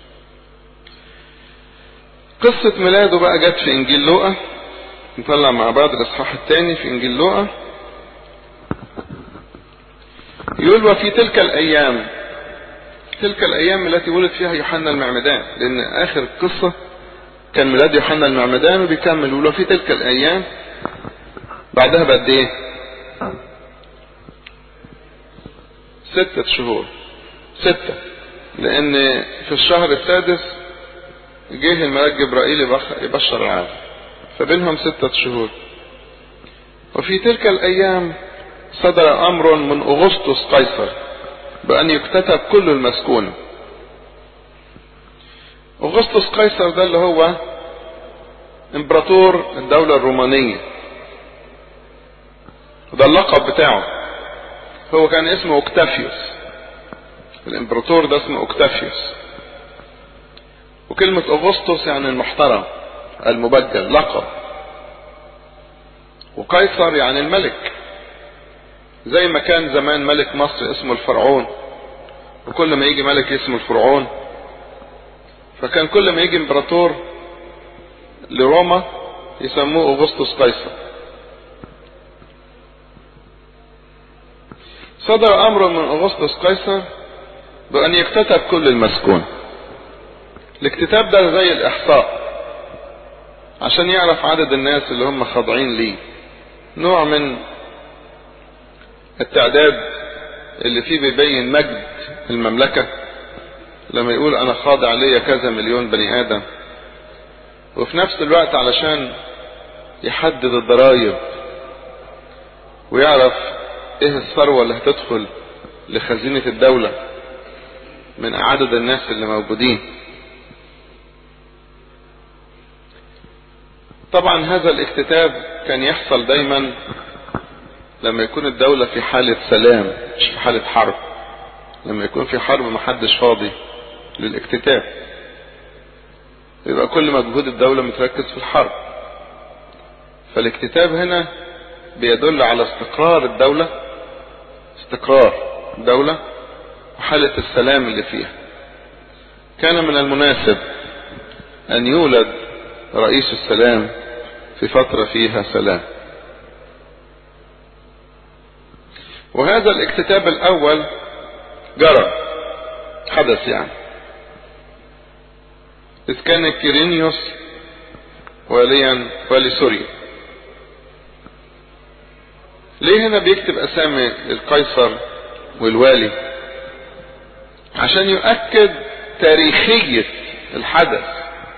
قصة ميلاده بقى جت في انجيل لوقا. نطلع مع بعض الاصحاح الثاني في انجيل لوقا. يقول: وفي تلك الايام، تلك الايام التي ولد فيها يوحنا المعمدان، لان اخر القصة كان ميلاد يوحنا المعمدان وبيكمل يقول: وفي تلك الايام. بعدها بقد ايه؟ ستة شهور. ستة، لان في الشهر السادس جه الملاك جبرائيل يبشر العالم، فبينهم ستة شهور. وفي تلك الايام صدر امر من اغسطس قيصر بان يكتتب كل المسكون. اغسطس قيصر ده اللي هو امبراطور الدولة الرومانية، وده اللقب بتاعه. هو كان اسمه اوكتافيوس، الامبراطور ده اسمه اوكتافيوس. وكلمة اغسطس يعني المحترم المبجل، لقب. وقيصر يعني الملك، زي ما كان زمان ملك مصر اسمه الفرعون، وكل ما يجي ملك اسمه الفرعون. فكان كل ما يجي امبراطور لروما يسموه اغسطس قيصر. صدر امر من اغسطس قيصر بان يكتتب كل المسكون. الاكتتاب ده زي الاحصاء، عشان يعرف عدد الناس اللي هم خاضعين ليه، نوع من التعداد اللي فيه بيبين مجد المملكة لما يقول انا خاضع ليا كذا مليون بني ادم. وفي نفس الوقت علشان يحدد الضرائب ويعرف ايه الثروة اللي هتدخل لخزينة الدولة من عدد الناس اللي موجودين. طبعا هذا الاكتتاب كان يحصل دايما لما يكون الدولة في حالة سلام مش في حالة حرب. لما يكون في حرب محدش فاضي للاكتتاب، يبقى كل مجهود الدولة متركز في الحرب. فالاكتتاب هنا بيدل على استقرار الدولة، استقرار الدولة وحالة السلام اللي فيها. كان من المناسب أن يولد رئيس السلام في فترة فيها سلام. وهذا الاكتتاب الأول جرى، حدث يعني، إذ كان كيرينيوس واليا والي سوريا. ليه هنا بيكتب أسامي القيصر والوالي؟ عشان يؤكد تاريخية الحدث،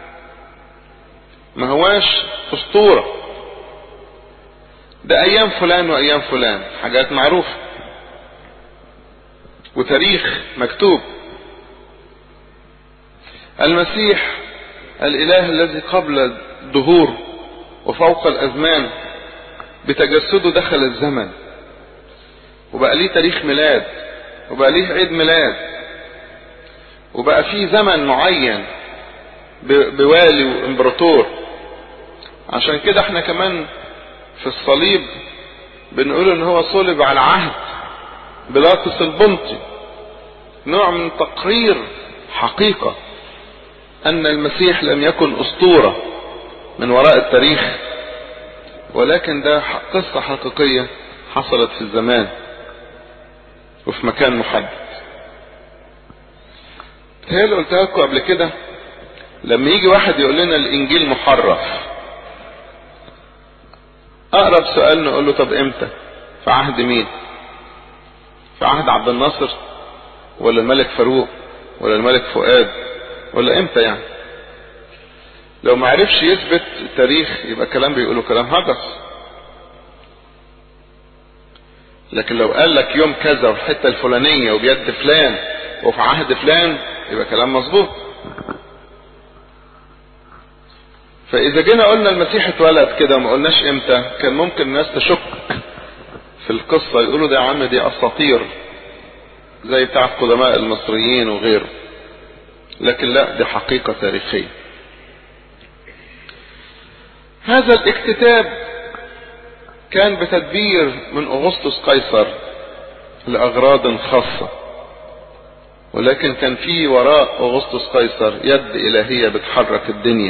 ما هواش أسطورة، ده أيام فلان وأيام فلان، حاجات معروفة وتاريخ مكتوب. المسيح الإله الذي قبل الدهور وفوق الأزمان بتجسده دخل الزمن، وبقى ليه تاريخ ميلاد، وبقى ليه عيد ميلاد، وبقى فيه زمن معين بوالي وامبراطور. عشان كده احنا كمان في الصليب بنقول ان هو صلب على عهد بيلاطس البنطي، نوع من تقرير حقيقة ان المسيح لم يكن اسطورة من وراء التاريخ، ولكن ده قصة حقيقية حصلت في الزمان وفي مكان محدد. هي اللي قلتها لكم قبل كده، لما يجي واحد يقول لنا الانجيل محرف، اقرب سؤال نقول له طب امتى؟ في عهد مين؟ في عهد عبد الناصر ولا الملك فاروق ولا الملك فؤاد ولا امتى يعني؟ لو ما عرفش يثبت التاريخ يبقى كلام بيقوله كلام هجس. لكن لو قال لك يوم كذا والحته الفلانيه وبيد فلان وفي عهد فلان يبقى كلام مظبوط. فاذا جينا قلنا المسيح اتولد كده وما قلناش امتى، كان ممكن الناس تشك في القصه، يقولوا ده يا عم دي اساطير زي بتاعت قدماء المصريين وغيره. لكن لا، دي حقيقه تاريخيه. هذا الاكتتاب كان بتدبير من اغسطس قيصر لاغراض خاصه، ولكن كان في وراء اغسطس قيصر يد الهيه بتحرك الدنيا.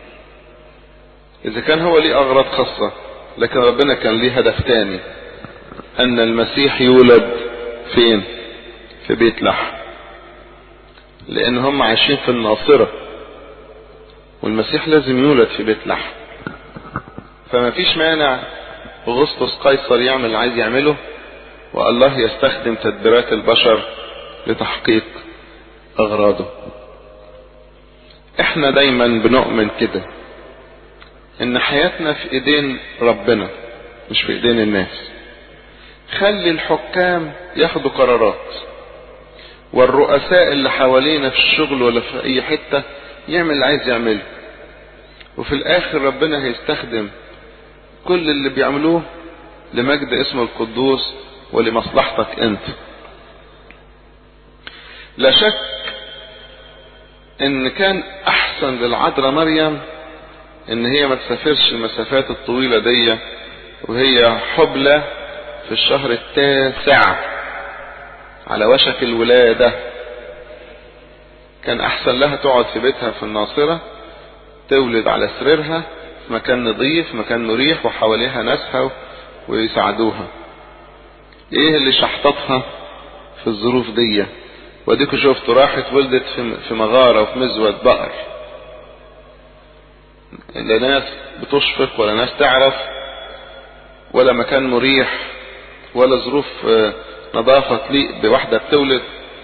اذا كان هو ليه اغراض خاصه، لكن ربنا كان ليه هدف تاني، ان المسيح يولد فين؟ في بيت لحم، لان هم عايشين في الناصره والمسيح لازم يولد في بيت لحم. فما فيش مانع اغسطس قيصر يعمل اللي عايز يعمله، والله يستخدم تدبيرات البشر لتحقيق اغراضه. احنا دايما بنؤمن كده ان حياتنا في ايدين ربنا مش في ايدين الناس. خلي الحكام ياخدوا قرارات، والرؤساء اللي حوالينا في الشغل ولا في اي حتة يعمل اللي عايز يعمله، وفي الاخر ربنا هيستخدم كل اللي بيعملوه لمجد اسمه القدوس ولمصلحتك انت. لا شك ان كان احسن للعذراء مريم ان هي ما تسافرش المسافات الطويلة دي وهي حبلى في الشهر التاسع على وشك الولادة. كان احسن لها تقعد في بيتها في الناصرة، تولد على سريرها في مكان نظيف، مكان مريح، وحواليها ناسها ويساعدوها. ايه اللي شحطتها في الظروف دي؟ وديكوا شفتوا راحت ولدت في مغارة وفي مزود بقر، لا ناس بتشفق ولا ناس تعرف ولا مكان مريح ولا ظروف نظافة تليق بواحدة بتولد.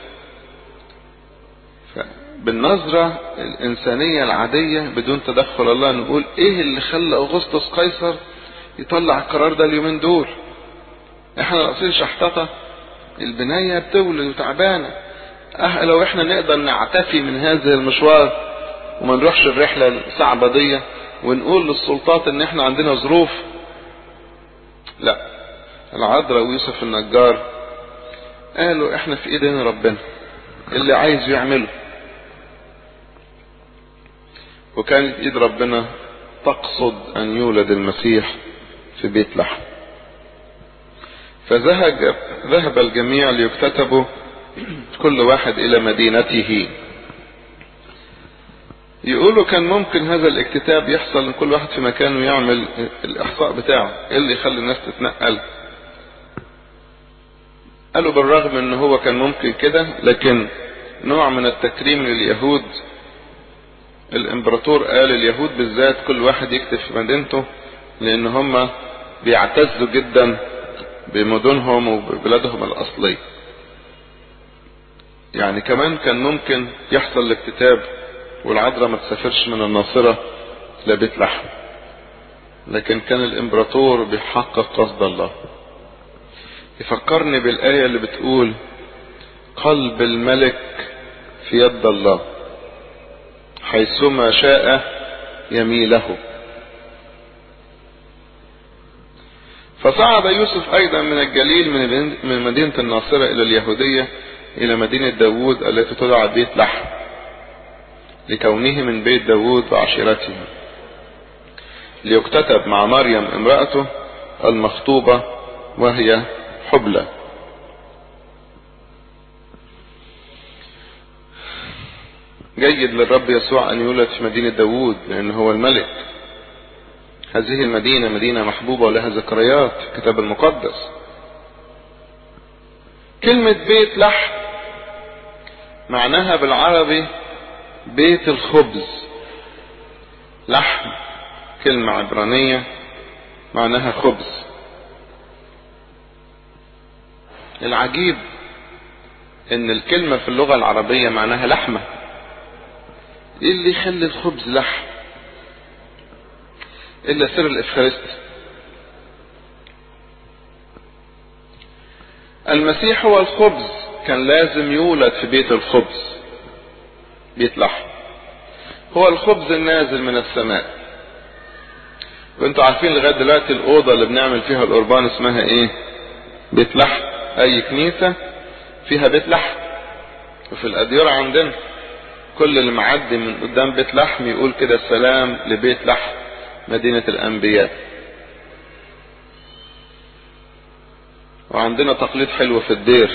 بالنظرة الإنسانية العادية بدون تدخل الله نقول ايه اللي خلى اغسطس قيصر يطلع القرار ده اليومين دول؟ احنا ناقصين شحططة؟ البناية بتولد وتعبانة. اه لو احنا نقدر نعتفي من هذا المشوار وما نروحش الرحلة الصعبة دي ونقول للسلطات ان احنا عندنا ظروف. لا، العذراء ويوسف النجار قالوا احنا في ايدينا ربنا، اللي عايز يعمله. وكانت ايد ربنا تقصد ان يولد المسيح في بيت لحم. فذهب ذهب الجميع ليكتتبوا كل واحد الى مدينته. يقولوا كان ممكن هذا الاكتتاب يحصل ان كل واحد في مكانه يعمل الاحصاء بتاعه. ايه اللي يخلي الناس تتنقل؟ قالوا بالرغم ان هو كان ممكن كده، لكن نوع من التكريم لليهود. الامبراطور قال اليهود بالذات كل واحد يكتب في مدينته، لان هم بيعتزوا جدا بمدنهم وببلادهم الاصلية. يعني كمان كان ممكن يحصل الاكتتاب والعذراء ما تسافرش من الناصرة لبيت لحم، لكن كان الامبراطور بيحقق قصد الله. يفكرني بالآية اللي بتقول قلب الملك في يد الله حيثما شاء يميله. فصعد يوسف ايضا من الجليل من مدينة الناصرة الى اليهودية الى مدينة داود التي تدعى بيت لحم، لكونه من بيت داود وعشيرته، ليكتتب مع مريم امرأته المخطوبة وهي حبلى. جيد للرب يسوع ان يولد في مدينة داود لان هو الملك. هذه المدينة مدينة محبوبة ولها ذكريات في الكتاب المقدس. كلمة بيت لحم معناها بالعربي بيت الخبز. لحم كلمة عبرانية معناها خبز. العجيب ان الكلمة في اللغة العربية معناها لحمة. ايه اللي يخلي الخبز لحم الا سر الافخارستي؟ المسيح هو الخبز، كان لازم يولد في بيت الخبز، بيت لحم. هو الخبز النازل من السماء. وانتوا عارفين لغاية دلوقتي الأوضة اللي بنعمل فيها القربان اسمها ايه؟ بيت لحم. اي كنيسة فيها بيت لحم. وفي الأديرة عندنا كل اللي معدي من قدام بيت لحم يقول كده السلام لبيت لحم مدينة الأنبياء. وعندنا تقليد حلو في الدير،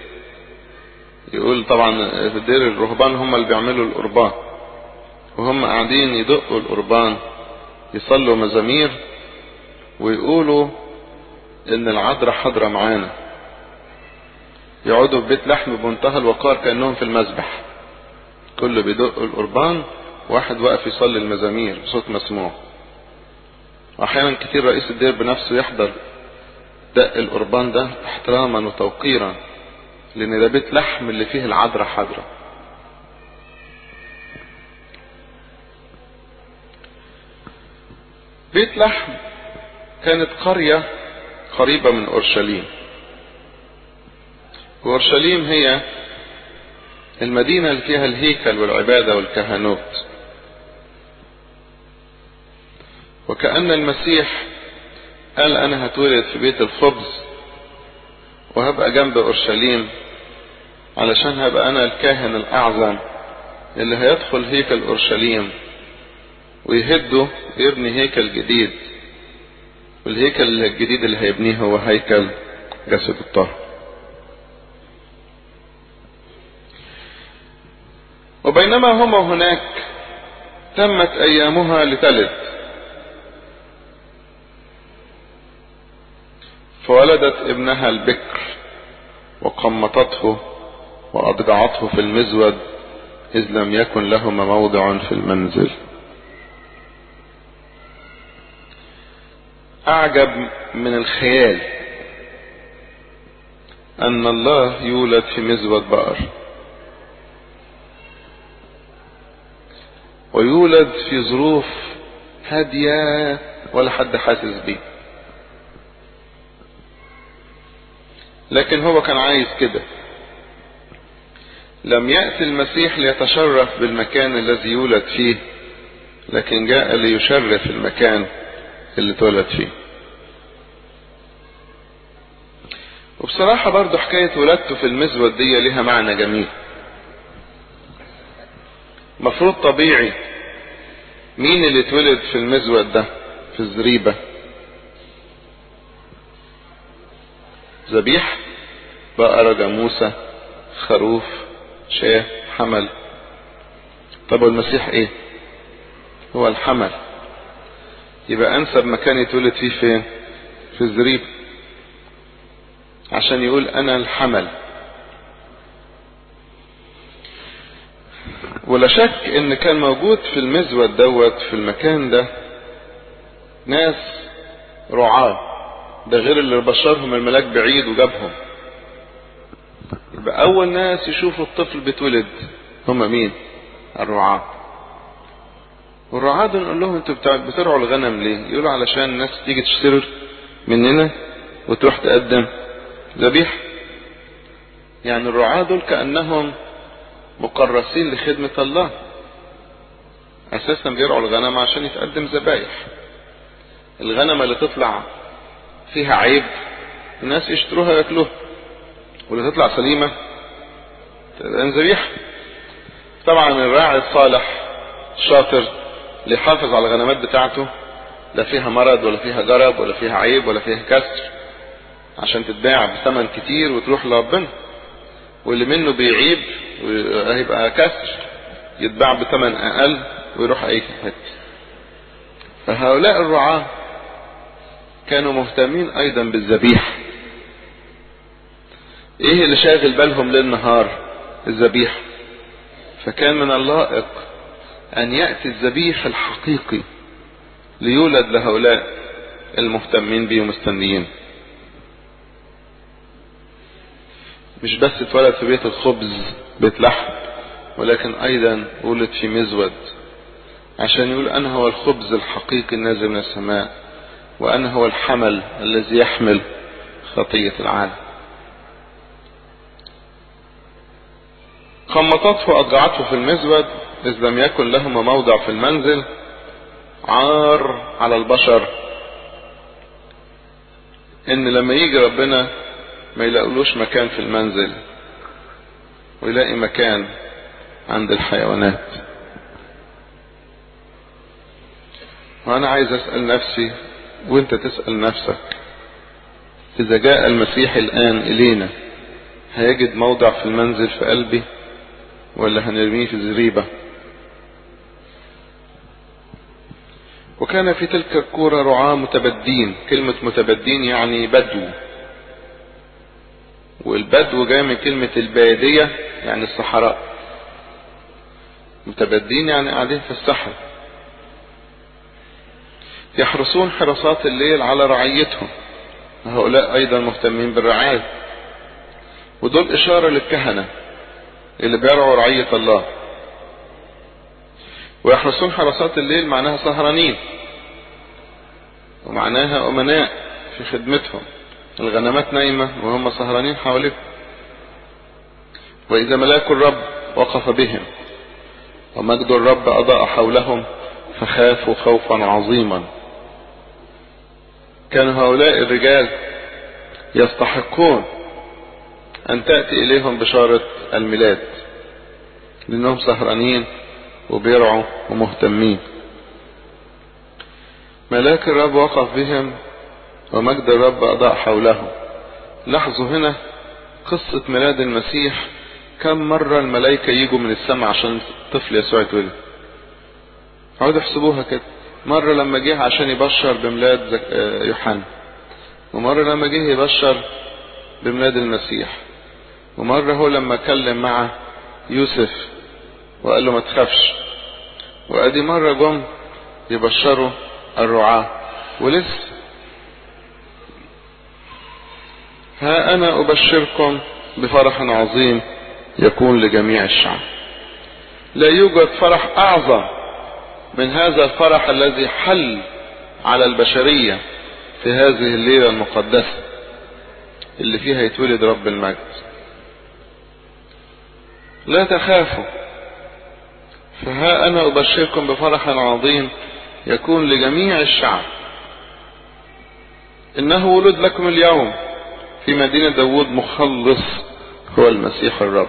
يقول طبعا في الدير الرهبان هم اللي بيعملوا القربان، وهم قاعدين يدقوا القربان يصلوا مزامير ويقولوا ان العذراء حاضرة معانا. يقعدوا في بيت لحم بمنتهى الوقار كأنهم في المذبح، كله بيدق القربان، واحد واقف يصلي المزامير بصوت مسموع. واحيانا كتير رئيس الدير بنفسه يحضر دق القربان ده احتراما وتوقيرا، لان ده بيت لحم اللي فيه العذراء حاضرة. بيت لحم كانت قرية قريبة من اورشليم، واورشليم هي المدينة اللي فيها الهيكل والعبادة والكهنوت. وكأن المسيح قال انا هتولد في بيت الخبز وهبقى جنب اورشليم، علشان هبقى انا الكاهن الاعظم اللي هيدخل هيكل اورشليم ويهده ويبني هيكل جديد. والهيكل الجديد اللي هيبنيه هو هيكل جسد الطاهر. وبينما هما هناك تمت ايامها لتلد، فولدت ابنها البكر وقمطته واضجعته في المزود اذ لم يكن لهما موضع في المنزل. اعجب من الخيال ان الله يولد في مزود بقر، ويولد في ظروف هادية ولا حد حاسس بيه. لكن هو كان عايز كده. لم يأتي المسيح ليتشرف بالمكان الذي يولد فيه، لكن جاء ليشرف المكان اللي اتولد فيه. وبصراحة برضو حكاية ولادته في المزود دي لها معنى جميل. مفروض طبيعي مين اللي اتولد في المزود ده في الزريبة؟ ذبيح، بقرة، جاموسة، خروف، شاه، حمل. طب والمسيح ايه؟ هو الحمل. يبقى انسب مكان يتولد فيه فين؟ في الزريبة، عشان يقول انا الحمل. ولا شك ان كان موجود في المزود دوت في المكان ده ناس رعاة، ده غير اللي بشرهم الملاك بعيد وجابهم. يبقى اول ناس يشوفوا الطفل بيتولد هم مين؟ الرعاة. والرعاة دول نقول لهم انتوا بترعوا الغنم ليه؟ يقولوا علشان الناس تيجي تشتري مننا وتروح تقدم ذبيح. يعني الرعاة دول كأنهم مقرسين لخدمة الله، اساسا بيرعوا الغنم عشان يتقدم ذبايح. الغنم اللي تطلع فيها عيب الناس يشتروها ياكلوها، واللي تطلع سليمة تبقى ذبيحة. طبعا الراعي الصالح الشاطر اللي يحافظ على الغنمات بتاعته لا فيها مرض ولا فيها جرب ولا فيها عيب ولا فيها كسر، عشان تتباع بثمن كتير وتروح لربنا. واللي منه بيعيب وهيبقى كسر يتباع بثمن اقل ويروح اي حته. فهؤلاء الرعاة كانوا مهتمين ايضا بالذبيح. ايه اللي شاغل بالهم ليل نهار؟ الذبيح. فكان من اللائق ان يأتي الذبيح الحقيقي ليولد لهؤلاء المهتمين بيه ومستنيين. مش بس اتولد في بيت الخبز بيت لحم، ولكن ايضا ولد في مزود عشان يقول انا هو الخبز الحقيقي النازل من السماء، وانا هو الحمل الذي يحمل خطية العالم. خمطته واضجعته في المزود اذ لم يكن لهما موضع في المنزل. عار على البشر ان لما يجي ربنا ما يلاقولوش مكان في المنزل ويلاقي مكان عند الحيوانات. وانا عايز اسأل نفسي وانت تسأل نفسك، اذا جاء المسيح الان الينا هيجد موضع في المنزل في قلبي ولا هنرميه في الزريبة؟ وكان في تلك الكورة رعاة متبدين. كلمة متبدين يعني بدو، والبدو جاي من كلمة البادية يعني الصحراء. متبدين يعني قاعدين في الصحراء يحرسون حراسات الليل على رعيتهم. هؤلاء ايضا مهتمين بالرعاية، ودول اشارة للكهنة اللي بيرعوا رعية الله. ويحرسون حراسات الليل معناها سهرانين، ومعناها امناء في خدمتهم. الغنمات نايمة وهم سهرانين حواليهم. واذا ملاك الرب وقف بهم ومجد الرب اضاء حولهم فخافوا خوفا عظيما. كان هؤلاء الرجال يستحقون ان تأتي اليهم بشارة الميلاد، لانهم سهرانين وبيرعوا ومهتمين. ملاك الرب وقف بهم ومجد الرب اضاء حولهم. لاحظوا هنا قصة ميلاد المسيح، كم مرة الملائكة يجوا من السماء عشان الطفل يسوع يتولد. عودوا احسبوها كده. مرة لما جه عشان يبشر بميلاد يوحنا، ومرة لما جه يبشر بميلاد المسيح، ومرة هو لما كلم مع يوسف وقال له ما تخافش، وادي مرة جم يبشروا الرعاة. ولسه ها انا ابشركم بفرح عظيم يكون لجميع الشعب. لا يوجد فرح اعظم من هذا الفرح الذي حل على البشرية في هذه الليلة المقدسة. اللي فيها يتولد رب المجد. لا تخافوا، فها أنا أبشركم بفرح عظيم يكون لجميع الشعب، إنه ولد لكم اليوم في مدينة داود مخلص هو المسيح الرب.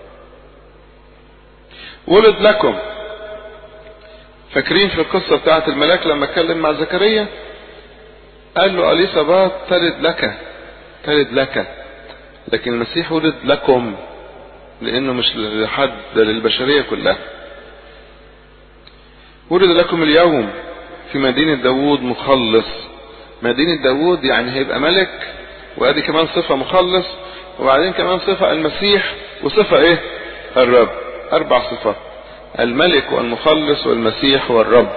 ولد لكم. فاكرين في القصة بتاعت الملاك لما اتكلم مع زكريا قال له اليصابات تلد لك تلد لك، لكن المسيح ولد لكم لانه مش لحد، ده للبشرية كلها. ولد لكم اليوم في مدينة داود مخلص. مدينة داود يعني هيبقى ملك، وادي كمان صفة مخلص، وبعدين كمان صفة المسيح، وصفة ايه؟ الرب. اربع صفات: الملك والمخلص والمسيح والرب.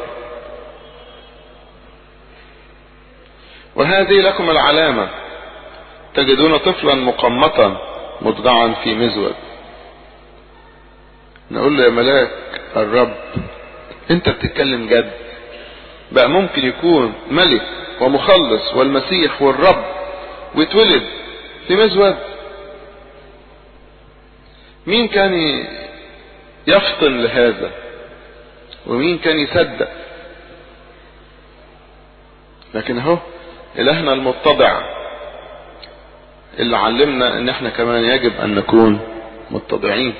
وهذه لكم العلامة: تجدون طفلا مقمطا مضجعا في مزود. نقول له يا ملاك الرب انت بتتكلم جد؟ بقى ممكن يكون ملك ومخلص والمسيح والرب ويتولد في مزود؟ مين كان يفطن لهذا؟ ومين كان يصدق؟ لكن اهو الهنا المتضع اللي علمنا ان احنا كمان يجب ان نكون متضعين.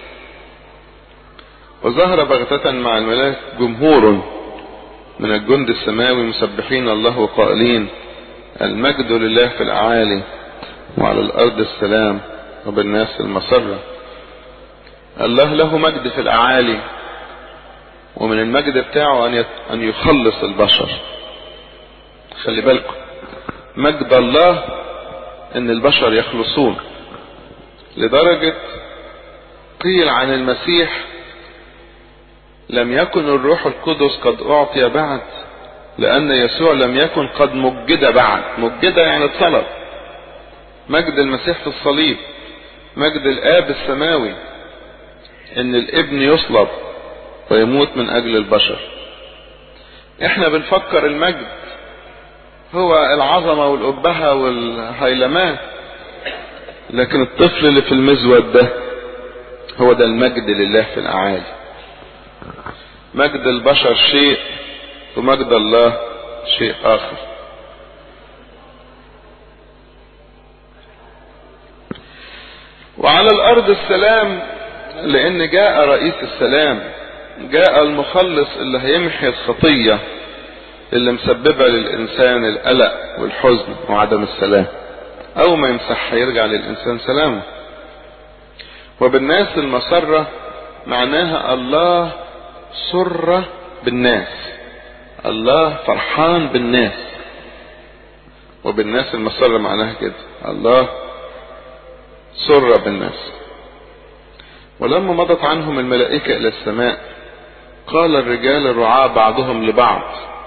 وظهر بغتة مع الملاك جمهور من الجند السماوي مسبحين الله وقائلين: المجد لله في الاعالي وعلى الارض السلام وبالناس المسرة. الله له مجد في الاعالي، ومن المجد بتاعه ان يخلص البشر. خلي بالكم، مجد الله ان البشر يخلصون، لدرجة قيل عن المسيح: لم يكن الروح القدس قد اعطي بعد، لان يسوع لم يكن قد مجد بعد. مجد يعني اتصلب. مجد المسيح في الصليب، مجد الاب السماوي ان الابن يصلب ويموت من اجل البشر. احنا بنفكر المجد هو العظمة والأبهة والهيلمان، لكن الطفل اللي في المزود ده هو ده المجد لله في الأعالي. مجد البشر شيء ومجد الله شيء آخر. وعلى الأرض السلام، لأن جاء رئيس السلام، جاء المخلص اللي هيمحي الخطية اللي مسببة للإنسان القلق والحزن وعدم السلام. أول ما يمسح يرجع للإنسان سلامه. وبالناس المسرة معناها الله سر بالناس، الله فرحان بالناس. وبالناس المسرة معناها كده، الله سر بالناس. ولما مضت عنهم الملائكة إلى السماء قال الرجال الرعاة بعضهم لبعض: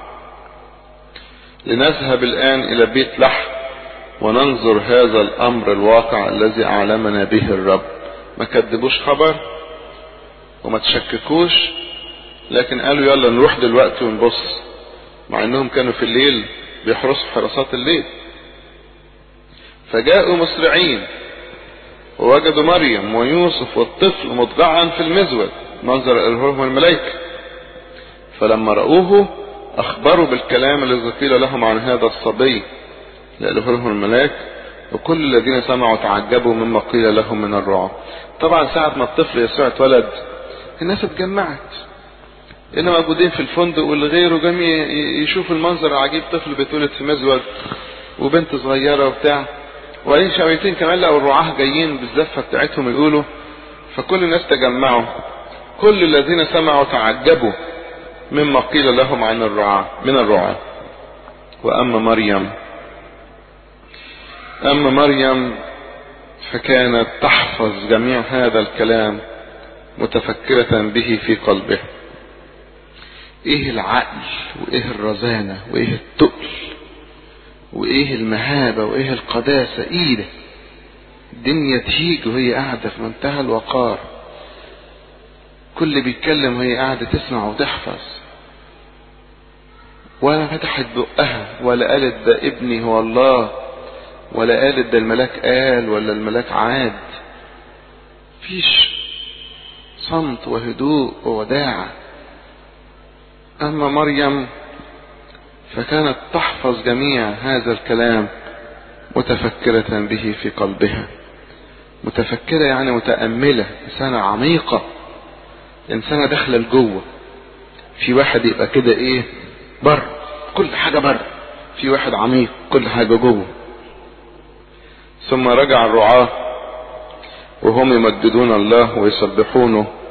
لنذهب الآن إلى بيت لحم وننظر هذا الأمر الواقع الذي أعلمنا به الرب. ما كدبوش خبر وما تشككوش، لكن قالوا يلا نروح دلوقتي ونبص، مع انهم كانوا في الليل بيحرسوا حراسات الليل. فجاءوا مسرعين ووجدوا مريم ويوسف والطفل مضجعا في المزود، منظر إلههم الملائكة. فلما رأوه اخبروا بالكلام الذي قيل لهم عن هذا الصبي لإلههم الملاك، وكل الذين سمعوا تعجبوا مما قيل لهم من الرعب. طبعا ساعة ما الطفل يسوع اتولد الناس اتجمعت، هنا موجودين في الفندق والغيره جميع يشوف المنظر العجيب، طفل بيتولد في مزود وبنت صغيرة وبتاع. وبعدين شويتين كمان لقوا الرعاة جايين بالزفة بتاعتهم يقولوا، فكل الناس تجمعوا، كل الذين سمعوا تعجبوا مما قيل لهم عن الرعاة من الرعاة. وأما مريم أما مريم فكانت تحفظ جميع هذا الكلام متفكرة به في قلبها. ايه العقل وايه الرزانة وايه التقل وايه المهابة وايه القداسة، ايه ده؟ الدنيا تهيج وهي قاعدة في منتهى الوقار، كل بيتكلم وهي قاعدة تسمع وتحفظ، ولا فتحت بقها ولا قالت ده ابني هو الله ولا قالت ده الملاك قال ولا الملاك عاد. فيش، صمت وهدوء ووداعة. أما مريم فكانت تحفظ جميع هذا الكلام متفكرة به في قلبها. متفكرة يعني متأملة، إنسانة عميقة، إنسانة داخلة لجوه. في واحد يبقى كده إيه، بر كل حاجة بر، في واحد عميق كل حاجة جوه. ثم رجع الرعاة وهم يمجدون الله ويسبحونه